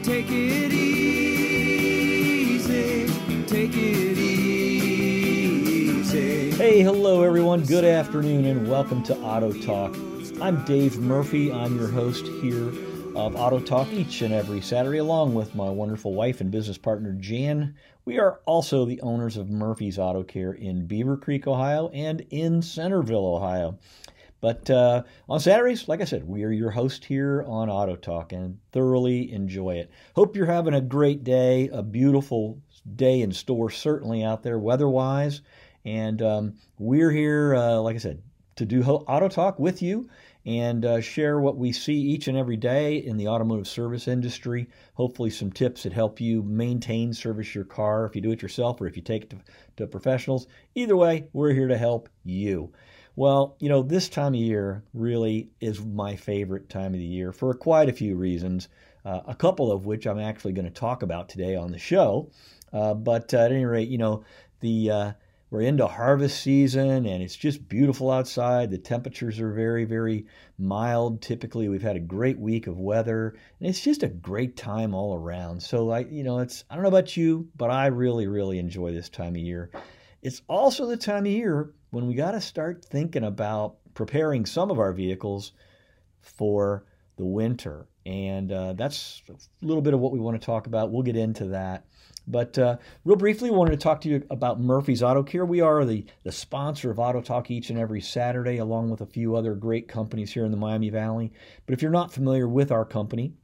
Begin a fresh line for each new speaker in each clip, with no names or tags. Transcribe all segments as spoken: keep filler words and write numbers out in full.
Take it easy, take it easy.
Hey, hello everyone. Good afternoon and welcome to Auto Talk. I'm Dave Murphy. I'm your host here of Auto Talk each and every Saturday, along with my wonderful wife and business partner, Jan. We are also the owners of Murphy's Auto Care in Beaver Creek, Ohio, and in Centerville, Ohio. But uh, on Saturdays, like I said, we are your host here on Auto Talk and thoroughly enjoy it. Hope you're having a great day, a beautiful day in store, certainly out there weather-wise. And um, we're here, uh, like I said, to do Auto Talk with you and uh, share what we see each and every day in the automotive service industry. Hopefully some tips that help you maintain, service your car if you do it yourself or if you take it to, to professionals. Either way, we're here to help you. Well, you know, this time of year really is my favorite time of the year for quite a few reasons, uh, a couple of which I'm actually going to talk about today on the show. Uh, but uh, at any rate, you know, the uh, we're into harvest season and it's just beautiful outside. The temperatures are very, very mild. Typically, we've had a great week of weather and it's just a great time all around. So, I, you know, it's I don't know about you, but I really, really enjoy this time of year. It's also the time of year when we got to start thinking about preparing some of our vehicles for the winter. And uh, that's a little bit of what we want to talk about. We'll get into that. But uh, real briefly, I wanted to talk to you about Murphy's Auto Care. We are the, the sponsor of Auto Talk each and every Saturday, along with a few other great companies here in the Miami Valley. But if you're not familiar with our company,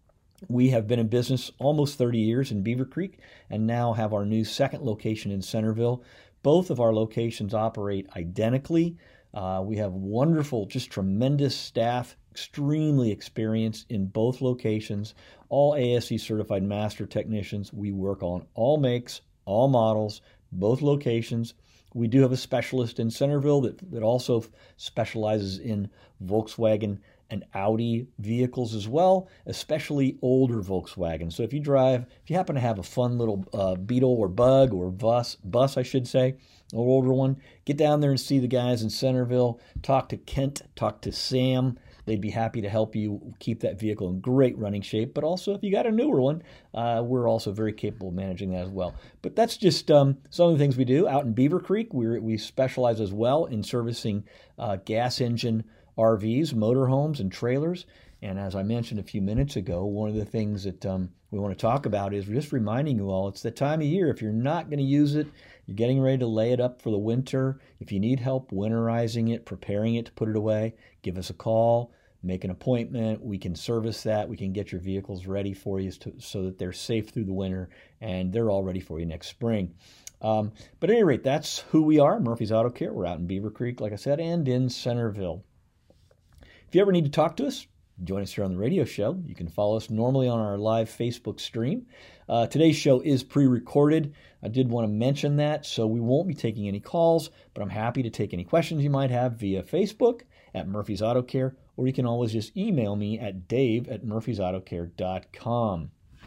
we have been in business almost thirty years in Beaver Creek and now have our new second location in Centerville. Both of our locations operate identically. Uh, we have wonderful, just tremendous staff, extremely experienced in both locations, all A S E certified master technicians. We work on all makes, all models, both locations. We do have a specialist in Centerville that, that also specializes in Volkswagen and Audi vehicles as well, especially older Volkswagen. So if you drive, if you happen to have a fun little uh, Beetle or Bug or bus, bus I should say, or older one, get down there and see the guys in Centerville. Talk to Kent, talk to Sam. They'd be happy to help you keep that vehicle in great running shape. But also, if you got a newer one, uh, we're also very capable of managing that as well. But that's just um, some of the things we do. Out in Beaver Creek, we we specialize as well in servicing uh, gas engine R Vs, motorhomes, and trailers. And as I mentioned a few minutes ago, one of the things that um, we want to talk about is just reminding you all, it's the time of year. If you're not going to use it, you're getting ready to lay it up for the winter. If you need help winterizing it, preparing it to put it away, give us a call, make an appointment. We can service that. We can get your vehicles ready for you to, so that they're safe through the winter and they're all ready for you next spring. Um, but at any rate, that's who we are, Murphy's Auto Care. We're out in Beaver Creek, like I said, and in Centerville. If you ever need to talk to us, join us here on the radio show. You can follow us normally on our live Facebook stream. Uh, today's show is pre-recorded. I did want to mention that, so we won't be taking any calls, but I'm happy to take any questions you might have via Facebook at Murphy's Auto Care, or you can always just email me at dave at murphys auto care dot com.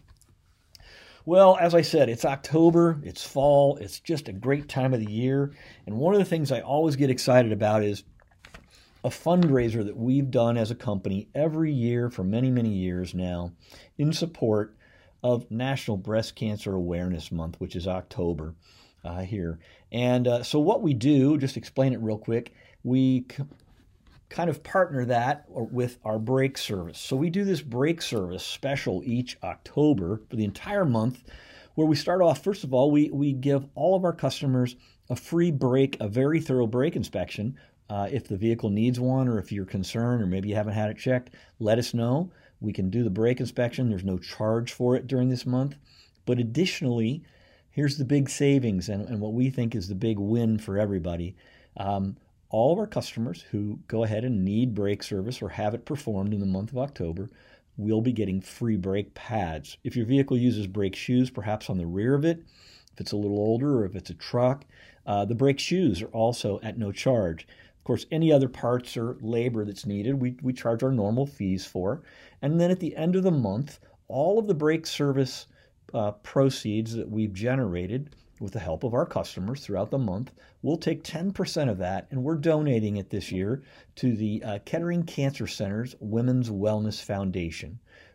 Well, as I said, it's October, it's fall, it's just a great time of the year, and one of the things I always get excited about is a fundraiser that we've done as a company every year for many, many years now in support of National Breast Cancer Awareness Month, which is October uh, here. And uh, so what we do, just explain it real quick, we c- kind of partner that with our brake service. So we do this brake service special each October for the entire month, where we start off, first of all, we, we give all of our customers a free brake, a very thorough brake inspection. Uh, if the vehicle needs one, or if you're concerned, or maybe you haven't had it checked, let us know. We can do the brake inspection. There's no charge for it during this month. But additionally, here's the big savings and, and what we think is the big win for everybody. Um, all of our customers who go ahead and need brake service or have it performed in the month of October will be getting free brake pads. If your vehicle uses brake shoes, perhaps on the rear of it, if it's a little older or if it's a truck, uh, the brake shoes are also at no charge. Of course, any other parts or labor that's needed, we, we charge our normal fees for. And then at the end of the month, all of the brake service uh, proceeds that we've generated with the help of our customers throughout the month, we'll take ten percent of that, and we're donating it this year to the uh, Kettering Cancer Center's Women's Wellness Foundation.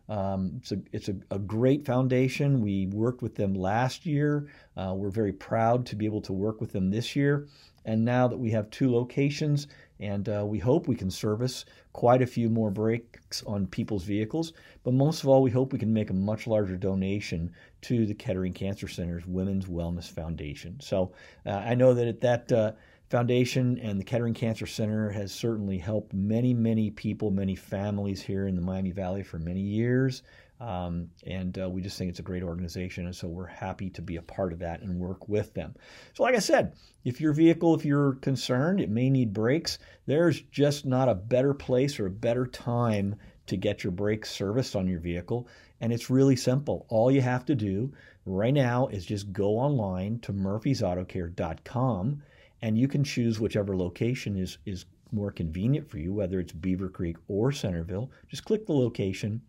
Um, it's a, it's a, a great foundation. We worked with them last year. Uh, we're very proud to be able to work with them this year. And now that we have two locations, and uh, we hope we can service quite a few more brakes on people's vehicles. But most of all, we hope we can make a much larger donation to the Kettering Cancer Center's Women's Wellness Foundation. So uh, I know that at that uh, foundation and the Kettering Cancer Center has certainly helped many, many people, many families here in the Miami Valley for many years. Um, and uh, we just think it's a great organization, and so we're happy to be a part of that and work with them. So like I said, if your vehicle, if you're concerned, it may need brakes, there's just not a better place or a better time to get your brakes serviced on your vehicle, and it's really simple. All you have to do right now is just go online to murphys auto care dot com, and you can choose whichever location is, is more convenient for you, whether it's Beaver Creek or Centerville. Just click the location.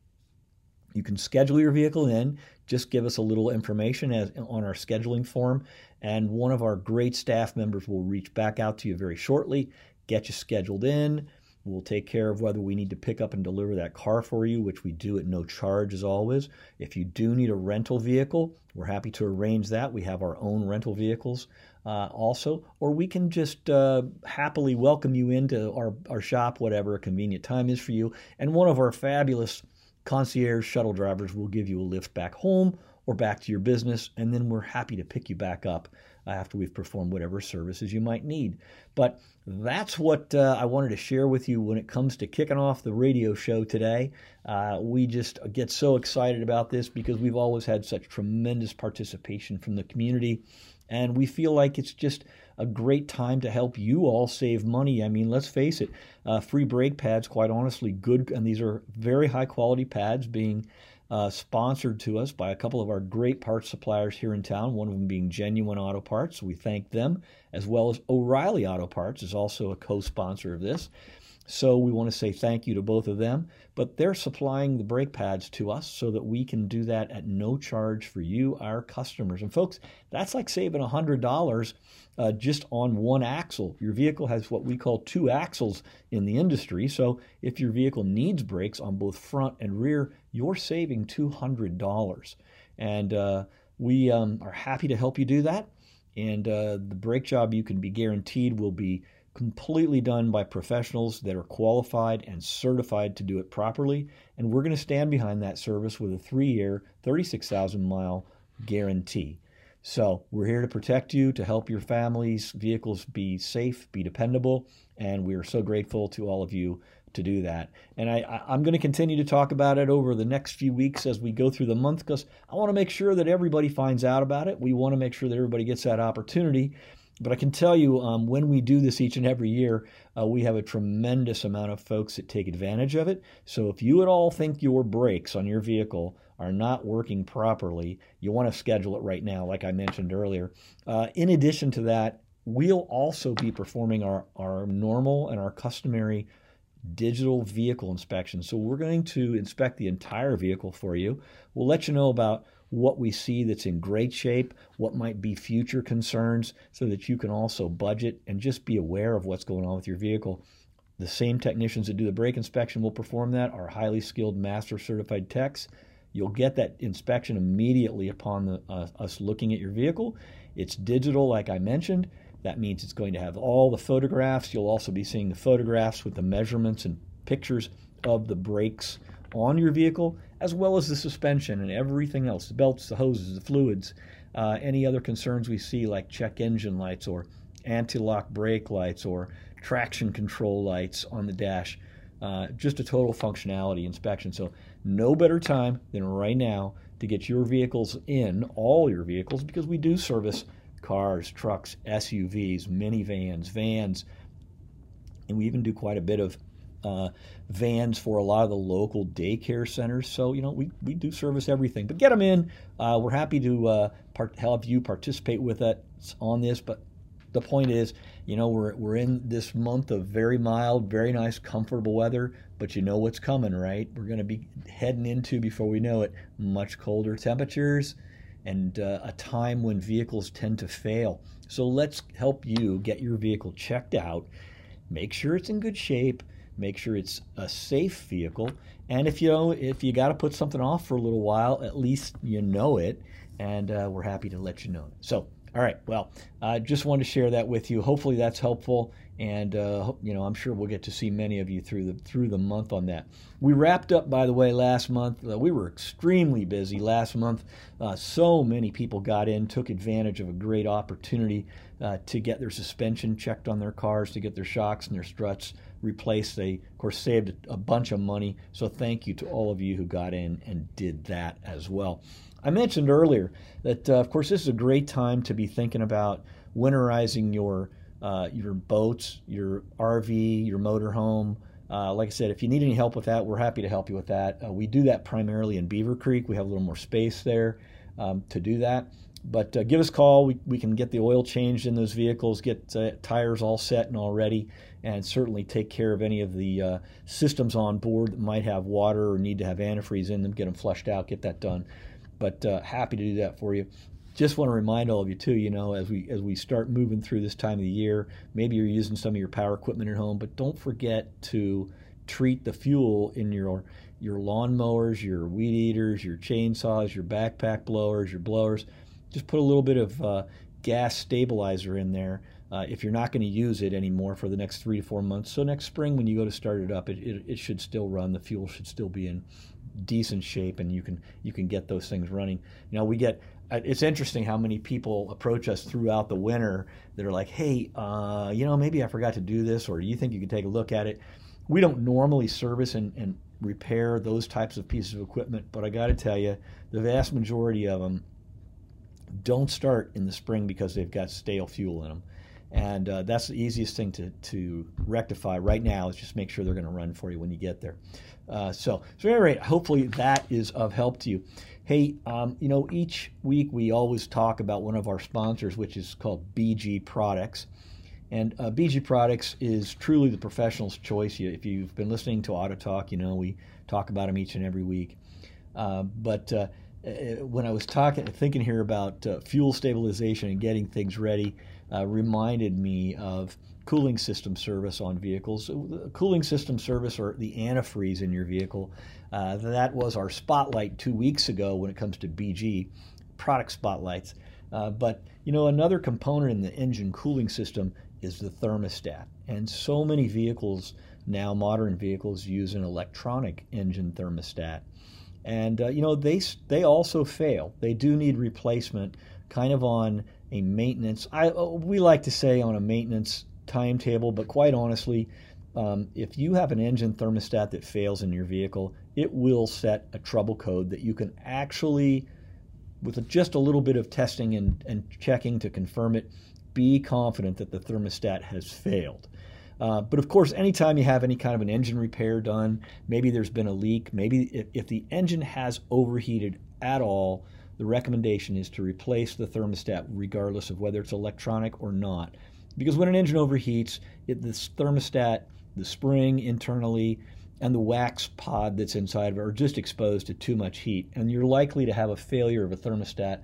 You can schedule your vehicle in. Just give us a little information as, on our scheduling form, and one of our great staff members will reach back out to you very shortly, get you scheduled in. We'll take care of whether we need to pick up and deliver that car for you, which we do at no charge as always. If you do need a rental vehicle, we're happy to arrange that. We have our own rental vehicles uh, also, or we can just uh, happily welcome you into our, our shop, whatever a convenient time is for you. And one of our fabulous concierge shuttle drivers will give you a lift back home or back to your business, and then we're happy to pick you back up after we've performed whatever services you might need. But that's what uh, I wanted to share with you when it comes to kicking off the radio show today. Uh, we just get so excited about this because we've always had such tremendous participation from the community, and we feel like it's just a great time to help you all save money. I mean, let's face it, uh, free brake pads, quite honestly, good, and these are very high quality pads being uh, sponsored to us by a couple of our great parts suppliers here in town, one of them being Genuine Auto Parts. We thank them, as well as O'Reilly Auto Parts is also a co-sponsor of this. So we want to say thank you to both of them, but they're supplying the brake pads to us so that we can do that at no charge for you, our customers. And folks, that's like saving one hundred dollars uh, just on one axle. Your vehicle has what we call two axles in the industry. So if your vehicle needs brakes on both front and rear, you're saving two hundred dollars. And uh, we um, are happy to help you do that. And uh, the brake job, you can be guaranteed, will be completely done by professionals that are qualified and certified to do it properly. And we're going to stand behind that service with a three-year, thirty-six thousand mile guarantee. So we're here to protect you, to help your family's vehicles be safe, be dependable, and we are so grateful to all of you to do that. And I, I, I'm going to continue to talk about it over the next few weeks as we go through the month, because I want to make sure that everybody finds out about it. We want to make sure that everybody gets that opportunity. But I can tell you, um, when we do this each and every year, uh, we have a tremendous amount of folks that take advantage of it. So if you at all think your brakes on your vehicle are not working properly, you want to schedule it right now, like I mentioned earlier. Uh, in addition to that, we'll also be performing our, our normal and our customary digital vehicle inspection. So we're going to inspect the entire vehicle for you. We'll let you know about what we see that's in great shape, what might be future concerns, so that you can also budget and just be aware of what's going on with your vehicle. The same technicians that do the brake inspection will perform that, are highly skilled master certified techs. You'll get that inspection immediately upon the, uh, us looking at your vehicle. It's digital, like I mentioned. That means it's going to have all the photographs. You'll also be seeing the photographs with the measurements and pictures of the brakes on your vehicle, as well as the suspension and everything else, the belts, the hoses, the fluids, uh, any other concerns we see like check engine lights or anti-lock brake lights or traction control lights on the dash. Uh, just a total functionality inspection. So no better time than right now to get your vehicles in, all your vehicles, because we do service cars, trucks, S U Vs, minivans, vans, and we even do quite a bit of uh, vans for a lot of the local daycare centers. So, you know, we, we do service everything. But get them in. Uh, we're happy to uh, part, help you participate with us on this. But the point is, you know, we're we're in this month of very mild, very nice, comfortable weather. But you know what's coming, right? We're going to be heading into, before we know it, much colder temperatures and uh, a time when vehicles tend to fail. So let's help you get your vehicle checked out, make sure it's in good shape, make sure it's a safe vehicle. And if you know, if you got to put something off for a little while, at least you know it, and uh, we're happy to let you know. So, all right, well, I uh, just wanted to share that with you. Hopefully that's helpful, and uh, you know, I'm sure we'll get to see many of you through the through the month on that. We wrapped up, by the way, last month. Uh, we were extremely busy last month. Uh, so many people got in, took advantage of a great opportunity uh, to get their suspension checked on their cars, to get their shocks and their struts replaced. They, of course, saved a bunch of money. So thank you to all of you who got in and did that as well. I mentioned earlier that, uh, of course, this is a great time to be thinking about winterizing your uh, your boats, your R V, your motorhome. Uh, like I said, if you need any help with that, we're happy to help you with that. Uh, we do that primarily in Beaver Creek. We have a little more space there um, to do that. But uh, give us a call. We, we can get the oil changed in those vehicles, get uh, tires all set and all ready, and certainly take care of any of the uh, systems on board that might have water or need to have antifreeze in them, get them flushed out, get that done. But uh, happy to do that for you. Just want to remind all of you too, you know, as we as we start moving through this time of the year, maybe you're using some of your power equipment at home, but don't forget to treat the fuel in your your lawnmowers, your weed eaters, your chainsaws, your backpack blowers, your blowers. Just put a little bit of uh, gas stabilizer in there uh, if you're not going to use it anymore for the next three to four months. So next spring when you go to start it up, it, it, it should still run. The fuel should still be in decent shape, and you can you can get those things running. You know, we get it's interesting how many people approach us throughout the winter that are like, hey, uh, you know, maybe I forgot to do this, or you think you could take a look at it. We don't normally service and, and repair those types of pieces of equipment, but I got to tell you, the vast majority of them don't start in the spring because they've got stale fuel in them. And uh, that's the easiest thing to, to rectify right now is just make sure they're going to run for you when you get there. Uh, so, so at any rate, hopefully that is of help to you. Hey, um, you know, each week we always talk about one of our sponsors, which is called B G Products. And uh, B G Products is truly the professional's choice. You, if you've been listening to Auto Talk, you know we talk about them each and every week. Uh, but uh, when I was talking, thinking here about uh, fuel stabilization and getting things ready, uh, reminded me of cooling system service on vehicles. Cooling system service, or the antifreeze in your vehicle, uh, that was our spotlight two weeks ago when it comes to B G product spotlights. Uh, but, you know, another component in the engine cooling system is the thermostat. And so many vehicles now, modern vehicles, use an electronic engine thermostat. And, uh, you know, they they also fail. They do need replacement, kind of on a maintenance. I we like to say on a maintenance timetable, but quite honestly, um, if you have an engine thermostat that fails in your vehicle, it will set a trouble code that you can actually, with just a little bit of testing and, and checking to confirm it, be confident that the thermostat has failed. Uh, but of course, anytime you have any kind of an engine repair done, maybe there's been a leak, maybe if, if the engine has overheated at all, the recommendation is to replace the thermostat regardless of whether it's electronic or not. Because when an engine overheats, it, this thermostat, the spring internally, and the wax pod that's inside of it are just exposed to too much heat. And you're likely to have a failure of a thermostat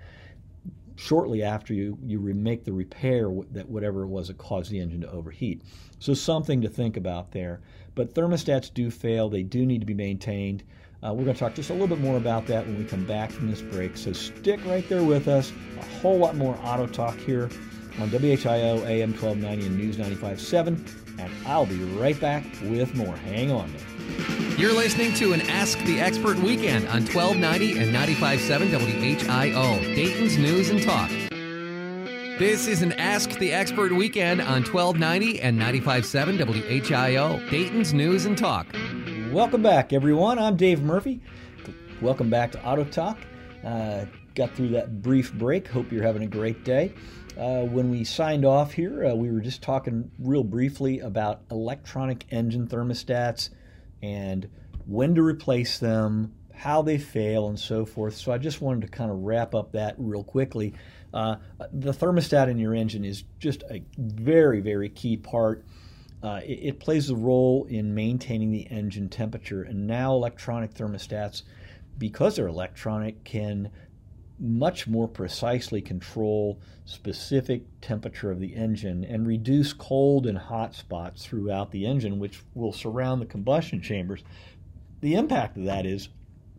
shortly after you, you make the repair that whatever it was that caused the engine to overheat. So something to think about there. But thermostats do fail. They do need to be maintained. Uh, we're going to talk just a little bit more about that when we come back from this break. So stick right there with us. A whole lot more Auto Talk here on W H I O A M twelve ninety and News ninety-five point seven. And I'll be right back with more. Hang on there.
You're listening to an Ask the Expert Weekend on twelve ninety and ninety-five point seven W H I O, Dayton's News and Talk. This is an Ask the Expert Weekend on twelve ninety and ninety-five point seven W H I O, Dayton's News and Talk.
Welcome back, everyone. I'm Dave Murphy. Welcome back to Auto Talk. Uh, got through that brief break. Hope you're having a great day. Uh, when we signed off here, uh, we were just talking real briefly about electronic engine thermostats and when to replace them, how they fail, and so forth. So I just wanted to kind of wrap up that real quickly. Uh, the thermostat in your engine is just a very, very key part. Uh, it, it plays a role in maintaining the engine temperature. And now electronic thermostats, because they're electronic, can much more precisely control specific temperature of the engine and reduce cold and hot spots throughout the engine, which will surround the combustion chambers. The impact of that is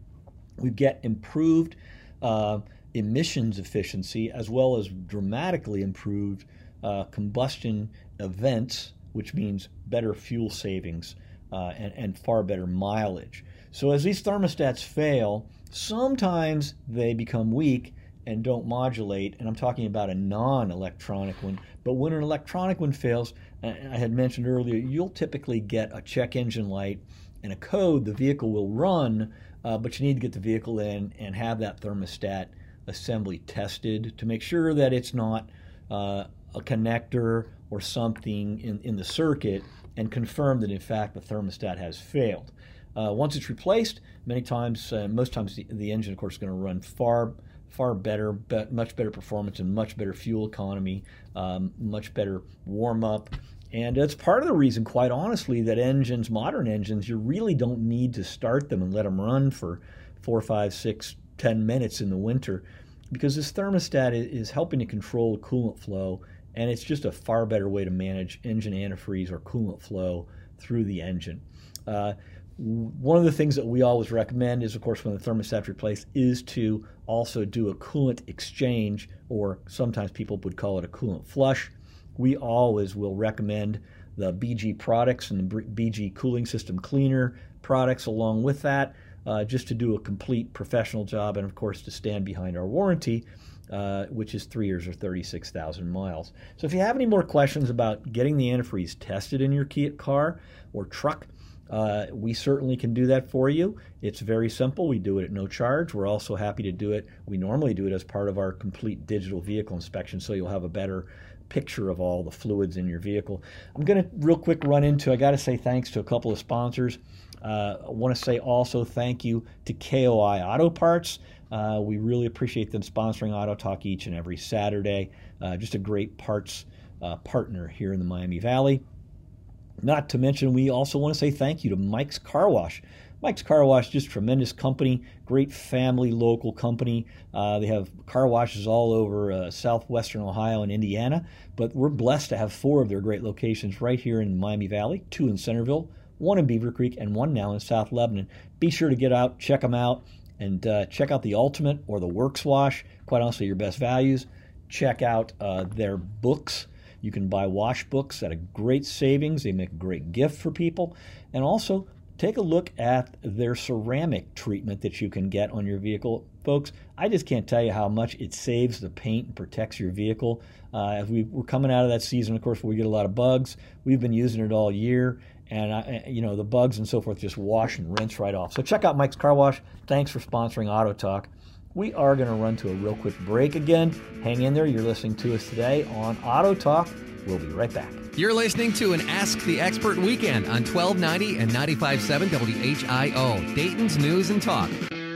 we get improved uh, emissions efficiency as well as dramatically improved uh, combustion events, which means better fuel savings uh, and, and far better mileage. So as these thermostats fail, sometimes they become weak and don't modulate, and I'm talking about a non-electronic one. But when an electronic one fails, I had mentioned earlier, you'll typically get a check engine light and a code. The vehicle will run, uh, but you need to get the vehicle in and have that thermostat assembly tested to make sure that it's not uh, a connector or something in, in the circuit, and confirm that in fact the thermostat has failed. Uh, once it's replaced, many times, uh, most times the, the engine, of course, is going to run far, far better, be, much better performance and much better fuel economy, um, much better warm-up. And that's part of the reason, quite honestly, that engines, modern engines, you really don't need to start them and let them run for four, five, six, ten minutes in the winter, because this thermostat is helping to control the coolant flow, and it's just a far better way to manage engine antifreeze or coolant flow through the engine. Uh, One of the things that we always recommend is, of course, when the thermostat's replaced, is to also do a coolant exchange, or sometimes people would call it a coolant flush. We always will recommend the B G products and the B G cooling system cleaner products along with that, uh, just to do a complete professional job, and of course to stand behind our warranty, uh, which is three years or thirty-six thousand miles. So if you have any more questions about getting the antifreeze tested in your car or truck, Uh, we certainly can do that for you. It's very simple. We do it at no charge. We're also happy to do it. We normally do it as part of our complete digital vehicle inspection, so you'll have a better picture of all the fluids in your vehicle. I'm going to real quick run into, I got to say thanks to a couple of sponsors. Uh, I want to say also thank you to K O I Auto Parts. Uh, we really appreciate them sponsoring Auto Talk each and every Saturday. Uh, just a great parts uh, partner here in the Miami Valley. Not to mention, we also want to say thank you to Mike's Car Wash. Mike's Car Wash, just tremendous company, great family local company. Uh, they have car washes all over uh, southwestern Ohio and Indiana, but we're blessed to have four of their great locations right here in Miami Valley, two in Centerville, one in Beaver Creek, and one now in South Lebanon. Be sure to get out, check them out, and uh, check out the Ultimate or the Works Wash, quite honestly, your best values. Check out uh, their books. You can buy wash books at a great savings. They make a great gift for people. And also, take a look at their ceramic treatment that you can get on your vehicle. Folks, I just can't tell you how much it saves the paint and protects your vehicle. Uh, as we, we're coming out of that season, of course, where we get a lot of bugs. We've been using it all year. And, I, you know, the bugs and so forth just wash and rinse right off. So check out Mike's Car Wash. Thanks for sponsoring Auto Talk. We are going to run to a real quick break again. Hang in there. You're listening to us today on Auto Talk. We'll be right back.
You're listening to an Ask the Expert weekend on twelve ninety and ninety-five point seven W H I O, Dayton's News and Talk.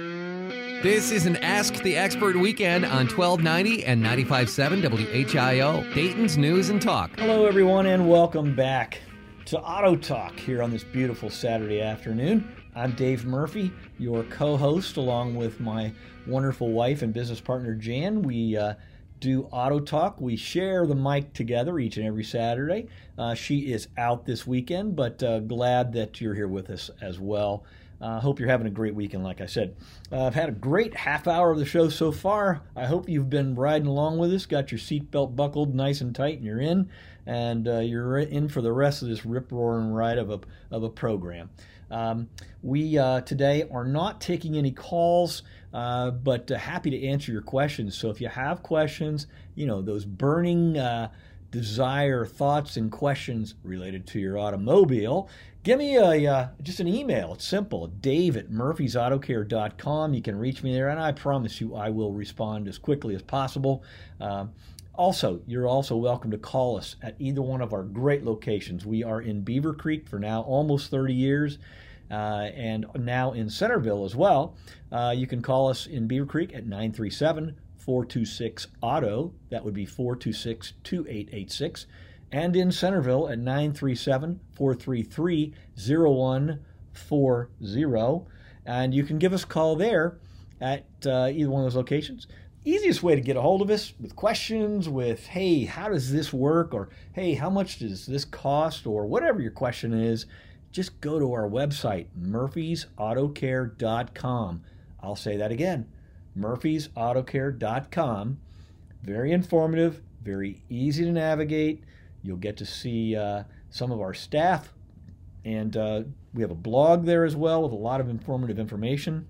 This is an Ask the Expert weekend on twelve ninety and ninety-five point seven W H I O, Dayton's News and Talk.
Hello, everyone, and welcome back to Auto Talk here on this beautiful Saturday afternoon. I'm Dave Murphy, your co-host, along with my wonderful wife and business partner, Jan. We uh, do Auto Talk. We share the mic together each and every Saturday. Uh, she is out this weekend, but uh, glad that you're here with us as well. I uh, hope you're having a great weekend, like I said. Uh, I've had a great half hour of the show so far. I hope you've been riding along with us, got your seatbelt buckled nice and tight, and you're in, and uh, you're in for the rest of this rip-roaring ride of a, of a program. Um, we uh, today are not taking any calls, uh, but uh, happy to answer your questions. So if you have questions, you know, those burning uh, desire, thoughts, and questions related to your automobile, give me a uh, just an email. It's simple, Dave at murphys auto care dot com. You can reach me there, and I promise you I will respond as quickly as possible. Uh, Also, you're also welcome to call us at either one of our great locations. We are in Beaver Creek for now almost thirty years, uh, and now in Centerville as well. Uh, you can call us in Beaver Creek at nine three seven, four two six, A U T O. That would be four two six, two eight eight six. And in Centerville at nine three seven, four three three, zero one four zero. And you can give us a call there at uh, either one of those locations. easiest way to get a hold of us with questions, with, hey, how does this work? Or, hey, how much does this cost? Or whatever your question is, just go to our website, murphys auto care dot com. I'll say that again, murphys auto care dot com. Very informative, very easy to navigate. You'll get to see uh, some of our staff, and uh, we have a blog there as well with a lot of informative information.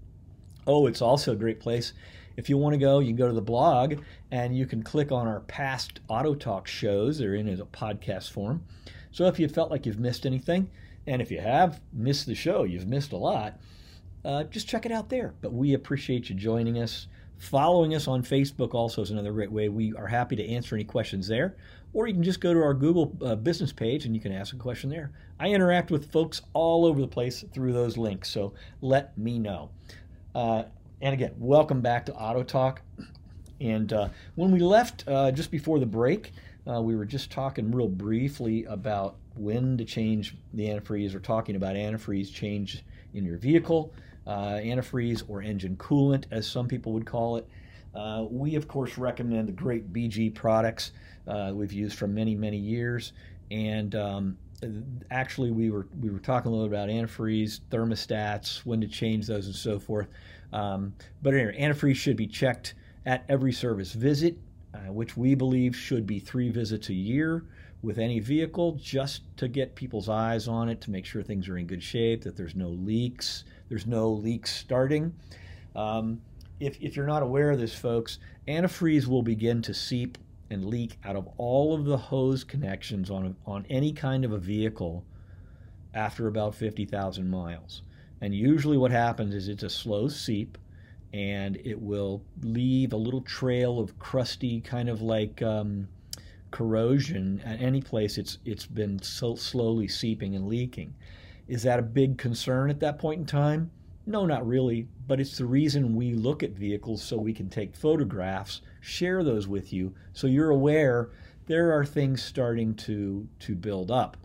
Oh, it's also a great place. If you want to go, you can go to the blog, and you can click on our past Auto Talk shows. They're in as a podcast form. So if you felt like you've missed anything, and if you have missed the show, you've missed a lot, uh, just check it out there. But we appreciate you joining us. Following us on Facebook also is another great way. We are happy to answer any questions there. Or you can just go to our Google uh, business page and you can ask a question there. I interact with folks all over the place through those links, so let me know. Uh, and again, welcome back to Auto Talk. And uh, when we left uh, just before the break, uh, we were just talking real briefly about when to change the antifreeze, or talking about antifreeze change in your vehicle, uh, antifreeze or engine coolant, as some people would call it. Uh, we, of course, recommend the great B G products uh, we've used for many, many years. And um, actually, we were we were talking a little about antifreeze, thermostats, when to change those, and so forth. Um, but anyway, antifreeze should be checked at every service visit, uh, which we believe should be three visits a year with any vehicle, just to get people's eyes on it, to make sure things are in good shape, that there's no leaks, there's no leaks starting. Um, if, if you're not aware of this, folks, antifreeze will begin to seep and leak out of all of the hose connections on, a, on any kind of a vehicle after about fifty thousand miles. And usually what happens is it's a slow seep, and it will leave a little trail of crusty, kind of like um, corrosion at any place it's it's been so slowly seeping and leaking. Is that a big concern at that point in time? No, not really, but it's the reason we look at vehicles, so we can take photographs, share those with you, so you're aware there are things starting to to build up,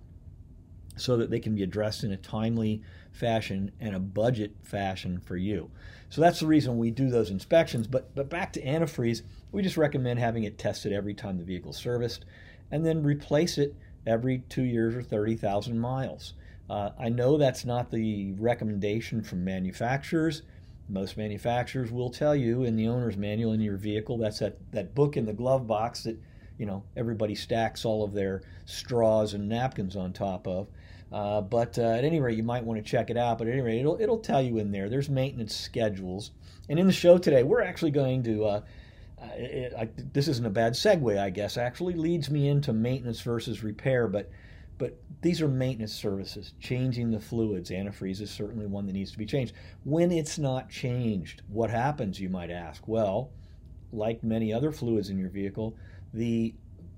so that they can be addressed in a timely fashion and a budget fashion for you. So that's the reason we do those inspections. But but back to antifreeze, we just recommend having it tested every time the vehicle's serviced, and then replace it every two years or thirty thousand miles. Uh, I know that's not the recommendation from manufacturers. Most manufacturers will tell you in the owner's manual in your vehicle, that's that, that book in the glove box that, you know, everybody stacks all of their straws and napkins on top of. Uh, but uh, at any rate, you might want to check it out. But at any rate, it'll, it'll tell you in there. There's maintenance schedules. And in the show today, we're actually going to, uh, uh, it, I, this isn't a bad segue, I guess, actually leads me into maintenance versus repair. But but these are maintenance services, changing the fluids. Antifreeze is certainly one that needs to be changed. When it's not changed, what happens, you might ask? Well, like many other fluids in your vehicle, the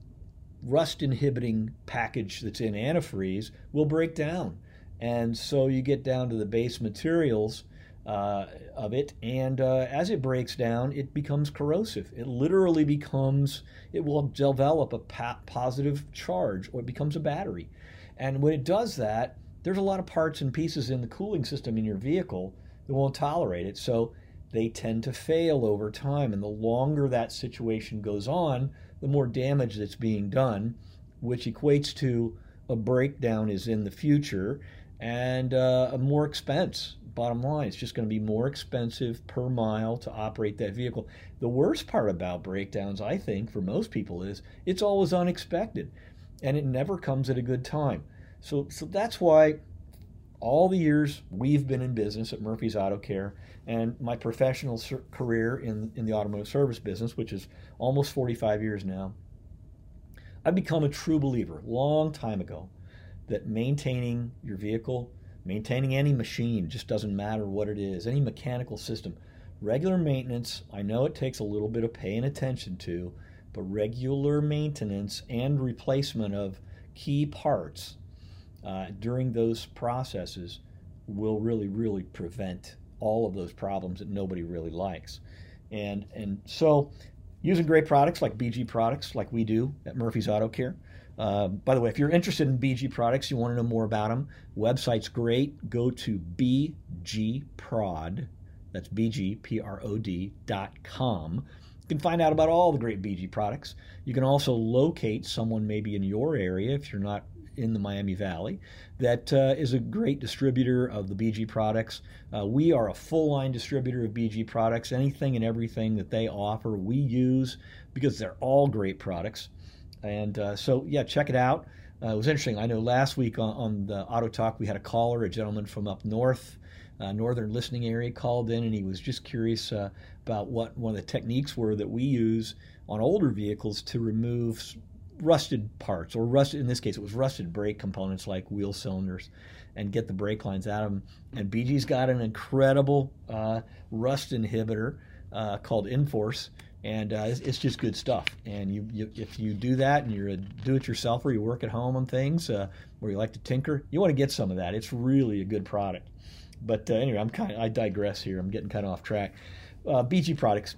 rust-inhibiting package that's in antifreeze will break down. And so you get down to the base materials uh, of it, and uh, as it breaks down, it becomes corrosive. It literally becomes, it will develop a pa- positive charge, or it becomes a battery. And when it does that, there's a lot of parts and pieces in the cooling system in your vehicle that won't tolerate it. So they tend to fail over time. And the longer that situation goes on, the more damage that's being done, which equates to a breakdown is in the future, and uh, a more expense. Bottom line, it's just going to be more expensive per mile to operate that vehicle. The worst part about breakdowns, I think, for most people is it's always unexpected, and it never comes at a good time. So, so that's why all the years we've been in business at Murphy's Auto Care, and my professional ser- career in, in the automotive service business, which is almost forty-five years now, I've become a true believer, long time ago, that maintaining your vehicle, maintaining any machine, just doesn't matter what it is, any mechanical system, regular maintenance, I know it takes a little bit of paying attention to, but regular maintenance and replacement of key parts uh, during those processes will really, really prevent all of those problems that nobody really likes. And and so using great products like B G products, like we do at Murphy's Auto Care. Uh, by the way, if you're interested in B G products, you want to know more about them, website's great. Go to b g prod That's B G, P R O D dot com. You can find out about all the great B G products. You can also locate someone maybe in your area, if you're not in the Miami Valley, that uh, is a great distributor of the B G products. Uh, we are a full-line distributor of B G products. Anything and everything that they offer, we use because they're all great products. And uh, so, yeah, check it out. Uh, it was interesting. I know last week on, on the Auto Talk, we had a caller, a gentleman from up north, uh, northern listening area, called in, and he was just curious uh, about what one of the techniques were that we use on older vehicles to remove rusted parts, or rusted, in this case, it was rusted brake components like wheel cylinders, and get the brake lines out of them. And B G's got an incredible uh, rust inhibitor uh, called Enforce. And uh, it's, it's just good stuff. And you, you, if you do that and you're a do-it-yourselfer, you work at home on things, uh, or you like to tinker, you want to get some of that. It's really a good product. But uh, anyway, I'm kind of, I digress here. I'm getting kind of off track. Uh, B G products.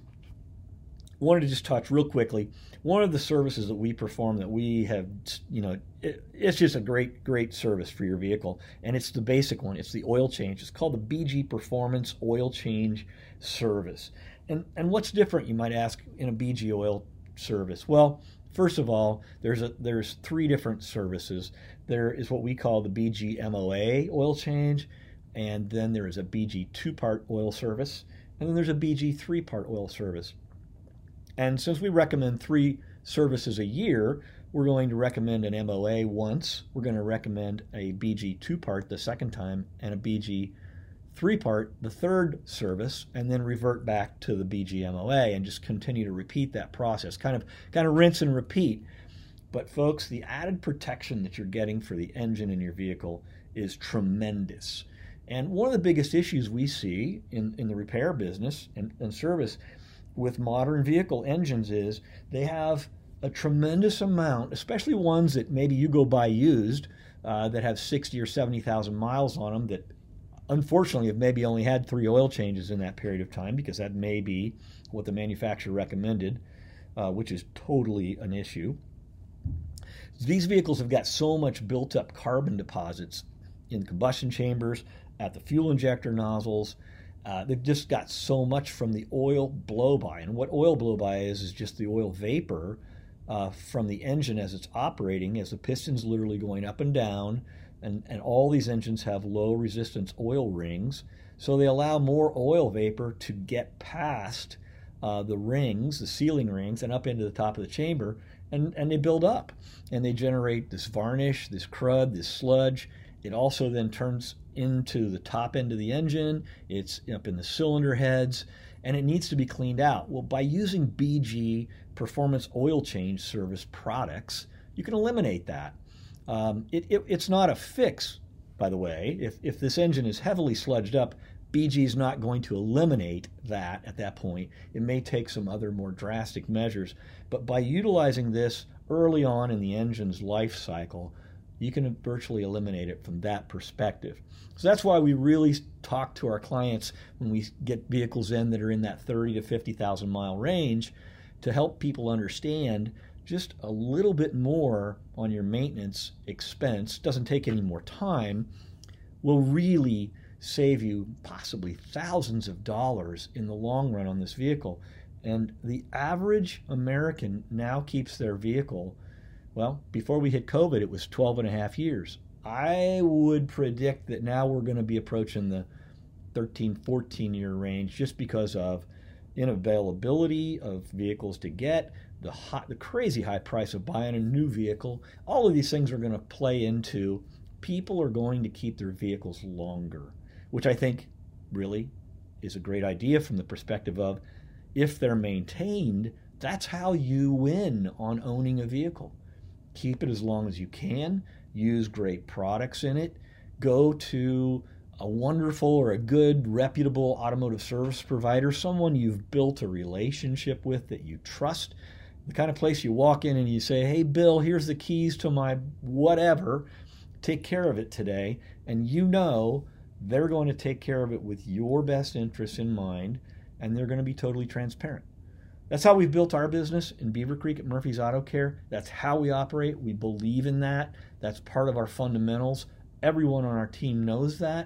Wanted to just touch real quickly. One of the services that we perform that we have, you know, it, it's just a great, great service for your vehicle. And it's the basic one. It's the oil change. It's called the B G Performance Oil Change Service. And and what's different, you might ask, in a B G oil service? Well, first of all, there's a there's three different services. There is what we call the B G M O A oil change, and then there is a B G two-part oil service, and then there's a B G three-part oil service. And since we recommend three services a year, we're going to recommend an M O A once, we're going to recommend a B G two-part the second time, and a B G three-part the third service, and then revert back to the B G M O A and just continue to repeat that process, kind of kind of rinse and repeat. But folks, the added protection that you're getting for the engine in your vehicle is tremendous. And one of the biggest issues we see in, in the repair business and, and service with modern vehicle engines is they have a tremendous amount, especially ones that maybe you go buy used, uh, that have sixty or seventy thousand miles on them, that unfortunately have maybe only had three oil changes in that period of time, because that may be what the manufacturer recommended, uh, which is totally an issue. These vehicles have got so much built up carbon deposits in combustion chambers, at the fuel injector nozzles. Uh, they've just got so much from the oil blow-by. And what oil blow-by is, is just the oil vapor uh, from the engine as it's operating, as the piston's literally going up and down. And, and all these engines have low resistance oil rings, so they allow more oil vapor to get past uh, the rings, the sealing rings, and up into the top of the chamber, and, and they build up. And they generate this varnish, this crud, this sludge. It also then turns into the top end of the engine. It's up in the cylinder heads, and it needs to be cleaned out. Well, by using B G Performance Oil Change Service products, you can eliminate that. Um, it, it, it's not a fix, by the way. If, if this engine is heavily sludged up, B G is not going to eliminate that at that point. It may take some other more drastic measures. But by utilizing this early on in the engine's life cycle, you can virtually eliminate it from that perspective. So that's why we really talk to our clients when we get vehicles in that are in that thirty to fifty thousand mile range, to help people understand just a little bit more on your maintenance expense. Doesn't take any more time, will really save you possibly thousands of dollars in the long run on this vehicle. And the average American now keeps their vehicle, well, before we hit COVID, it was twelve and a half years. I would predict that now we're going to be approaching the thirteen, fourteen year range, just because of unavailability of vehicles to get, the hot, the crazy high price of buying a new vehicle. All of these things are going to play into people are going to keep their vehicles longer, which I think really is a great idea from the perspective of, if they're maintained, that's how you win on owning a vehicle. Keep it as long as you can, use great products in it, go to a wonderful or a good, reputable automotive service provider, someone you've built a relationship with that you trust, the kind of place you walk in and you say, hey, Bill, here's the keys to my whatever, take care of it today, and you know they're going to take care of it with your best interests in mind, and they're going to be totally transparent. That's how we've built our business in Beaver Creek at Murphy's Auto Care. That's how we operate. We believe in that. That's part of our fundamentals. Everyone on our team knows that.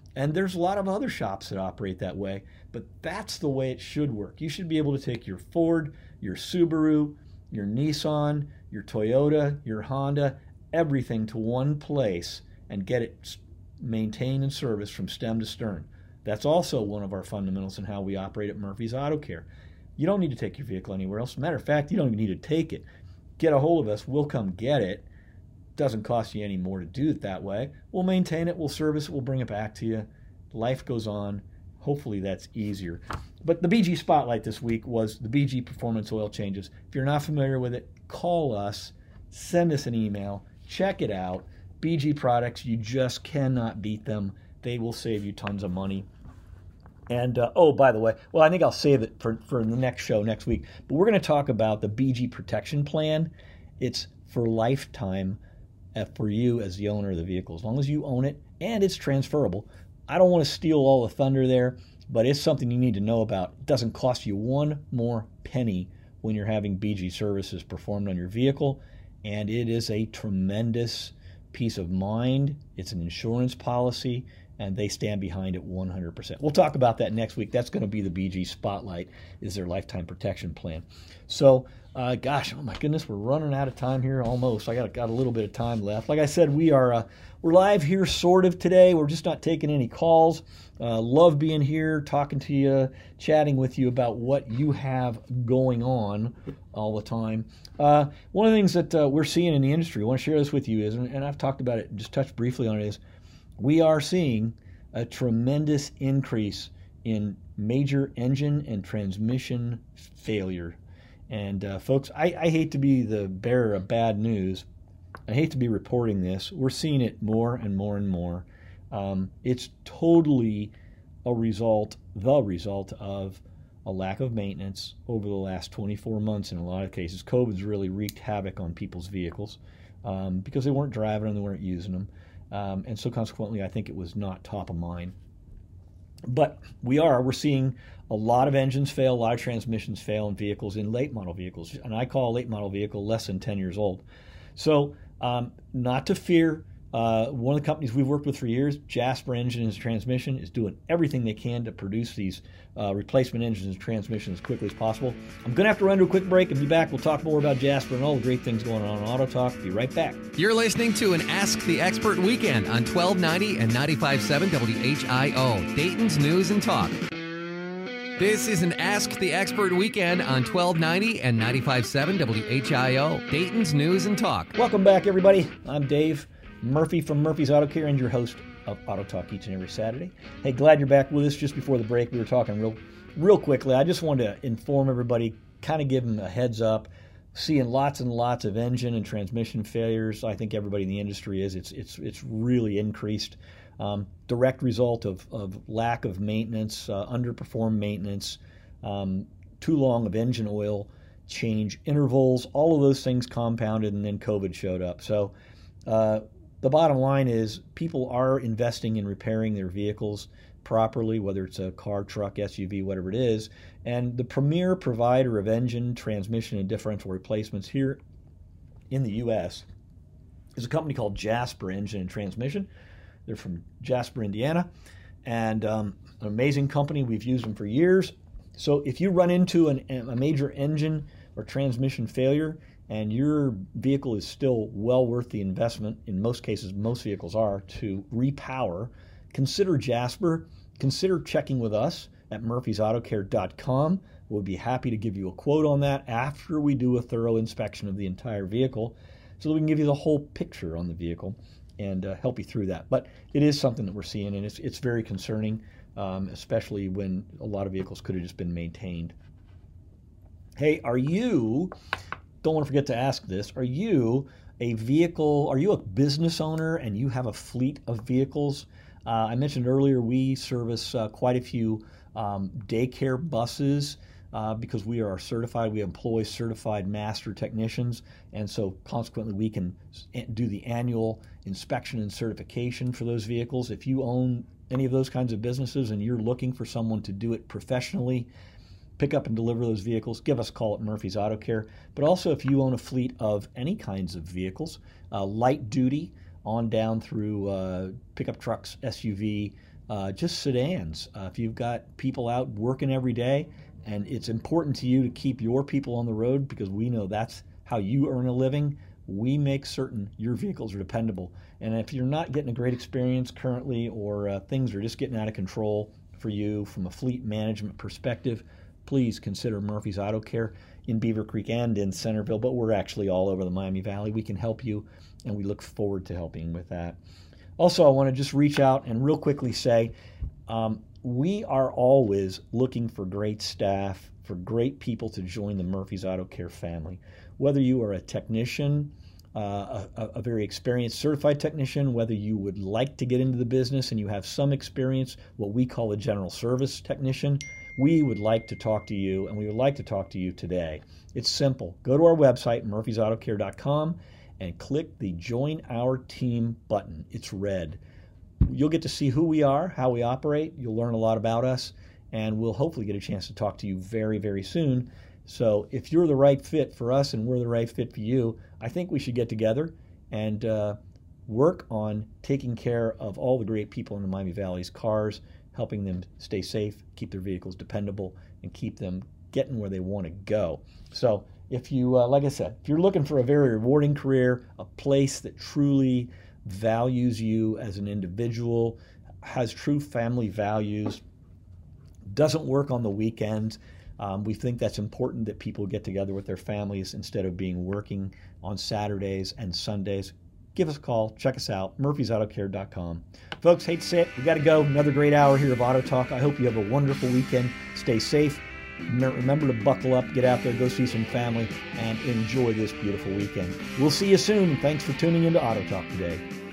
And there's a lot of other shops that operate that way, but that's the way it should work. You should be able to take your Ford, your Subaru, your Nissan, your Toyota, your Honda, everything to one place and get it maintained and serviced from stem to stern. That's also one of our fundamentals in how we operate at Murphy's Auto Care. You don't need to take your vehicle anywhere else. Matter of fact, you don't even need to take it. Get a hold of us. We'll come get it. Doesn't cost you any more to do it that way. We'll maintain it. We'll service it. We'll bring it back to you. Life goes on. Hopefully that's easier. But the B G Spotlight this week was the B G Performance Oil Changes. If you're not familiar with it, call us. Send us an email. Check it out. B G products, you just cannot beat them. They will save you tons of money. And, uh, oh, by the way, well, I think I'll save it for, for the next show next week. But we're going to talk about the B G Protection Plan. It's for lifetime uh, for you as the owner of the vehicle, as long as you own it, and it's transferable. I don't want to steal all the thunder there, but it's something you need to know about. It doesn't cost you one more penny when you're having B G services performed on your vehicle, and it is a tremendous peace of mind. It's an insurance policy, and they stand behind it one hundred percent. We'll talk about that next week. That's going to be the B G Spotlight, is their lifetime protection plan. So, uh, gosh, oh my goodness, we're running out of time here almost. I got, got a little bit of time left. Like I said, we are uh, we're live here sort of today. We're just not taking any calls. Uh, love being here, talking to you, chatting with you about what you have going on all the time. Uh, one of the things that uh, we're seeing in the industry, I want to share this with you, is, and I've talked about it, just touched briefly on it, is we are seeing a tremendous increase in major engine and transmission failure. And uh, folks, I, I hate to be the bearer of bad news. I hate to be reporting this. We're seeing it more and more and more. Um, it's totally a result, the result of a lack of maintenance over the last twenty-four months in a lot of cases. COVID's really wreaked havoc on people's vehicles um, because they weren't driving them, they weren't using them. Um, and so consequently, I think it was not top of mind. But we are, we're seeing a lot of engines fail, a lot of transmissions fail in vehicles, in late model vehicles. And I call a late model vehicle less than ten years old. So um, not to fear. Uh, one of the companies we've worked with for years, Jasper Engine and Transmission, is doing everything they can to produce these uh, replacement engines and transmissions as quickly as possible. I'm going to have to run to a quick break and be back. We'll talk more about Jasper and all the great things going on on Auto Talk. Be right back.
You're listening to an Ask the Expert Weekend on twelve ninety and ninety-five point seven W H I O, Dayton's News and Talk. This is an Ask the Expert Weekend on twelve ninety and ninety-five point seven W H I O, Dayton's News and Talk.
Welcome back, everybody. I'm Dave Murphy from Murphy's Auto Care and your host of Auto Talk each and every Saturday. Hey, glad you're back with us. Just before the break, we were talking real real quickly. I just wanted to inform everybody, kind of give them a heads up. Seeing lots and lots of engine and transmission failures. I think everybody in the industry is. It's it's it's really increased. Um, direct result of, of lack of maintenance, uh, underperformed maintenance, um, too long of engine oil change intervals, all of those things compounded, and then COVID showed up. So uh, the bottom line is people are investing in repairing their vehicles properly, whether it's a car, truck, S U V, whatever it is. And the premier provider of engine, transmission, and differential replacements here in the U S is a company called Jasper Engine and Transmission. They're from Jasper, Indiana, and um, an amazing company. We've used them for years. So if you run into an, a major engine or transmission failure and your vehicle is still well worth the investment, in most cases, most vehicles are, to repower, consider Jasper. Consider checking with us at murphys auto care dot com. We'll be happy to give you a quote on that after we do a thorough inspection of the entire vehicle so that we can give you the whole picture on the vehicle and uh, help you through that. But it is something that we're seeing, and it's it's very concerning, um, especially when a lot of vehicles could have just been maintained. Hey, are you, don't want to forget to ask this, are you a vehicle, are you a business owner and you have a fleet of vehicles? Uh, I mentioned earlier we service uh, quite a few um, daycare buses uh, because we are certified. We employ certified master technicians, and so consequently we can do the annual inspection and certification for those vehicles. If you own any of those kinds of businesses and you're looking for someone to do it professionally, pick up and deliver those vehicles, give us a call at Murphy's Auto Care. But also if you own a fleet of any kinds of vehicles, uh, light duty, on down through uh, pickup trucks, S U V, uh, just sedans. Uh, if you've got people out working every day, and it's important to you to keep your people on the road because we know that's how you earn a living, we make certain your vehicles are dependable. And if you're not getting a great experience currently, or uh, things are just getting out of control for you from a fleet management perspective, please consider Murphy's Auto Care in Beaver Creek and in Centerville, but we're actually all over the Miami Valley. We can help you, and we look forward to helping with that. Also, I want to just reach out and real quickly say, um, we are always looking for great staff, for great people to join the Murphy's Auto Care family. Whether you are a technician, uh, a, a very experienced certified technician, whether you would like to get into the business and you have some experience, what we call a general service technician, we would like to talk to you, and we would like to talk to you today. It's simple. Go to our website, murphys auto care dot com, and click the Join Our Team button. It's red. You'll get to see who we are, how we operate. You'll learn a lot about us, and we'll hopefully get a chance to talk to you very, very soon. So if you're the right fit for us and we're the right fit for you, I think we should get together and uh, work on taking care of all the great people in the Miami Valley's cars, helping them stay safe, keep their vehicles dependable, and keep them getting where they want to go. So if you, uh, like I said, if you're looking for a very rewarding career, a place that truly values you as an individual, has true family values, doesn't work on the weekends, um, we think that's important that people get together with their families instead of being working on Saturdays and Sundays. Give us a call. Check us out, murphys auto care dot com. Folks, hate to say it, we got to go. Another great hour here of Auto Talk. I hope you have a wonderful weekend. Stay safe. Remember to buckle up, get out there, go see some family, and enjoy this beautiful weekend. We'll see you soon. Thanks for tuning into Auto Talk today.